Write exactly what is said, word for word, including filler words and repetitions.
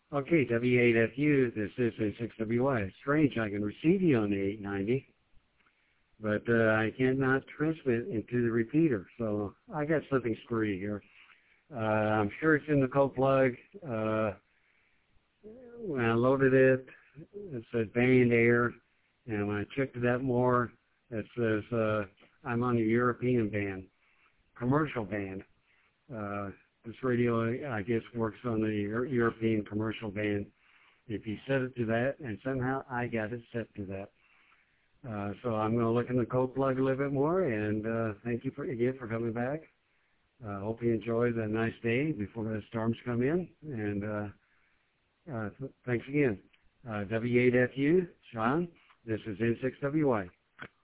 Okay, W eight F U, this is N six W Y. It's strange, I can receive you on the eight ninety, but uh, I cannot transmit into the repeater, so I got something screwy here. Uh, I'm sure it's in the cold plug. Uh, when I loaded it, it said band air, and when I checked it out more, it says uh, I'm on the European band, commercial band. Uh, this radio, I guess, works on the European commercial band. If you set it to that, and somehow I got it set to that. Uh, so I'm going to look in the cold plug a little bit more, and uh, thank you for, again for coming back. I uh, hope you enjoy the nice day before the storms come in, and uh, uh, th- thanks again. Uh, W eight F U, Sean, this is N six W Y.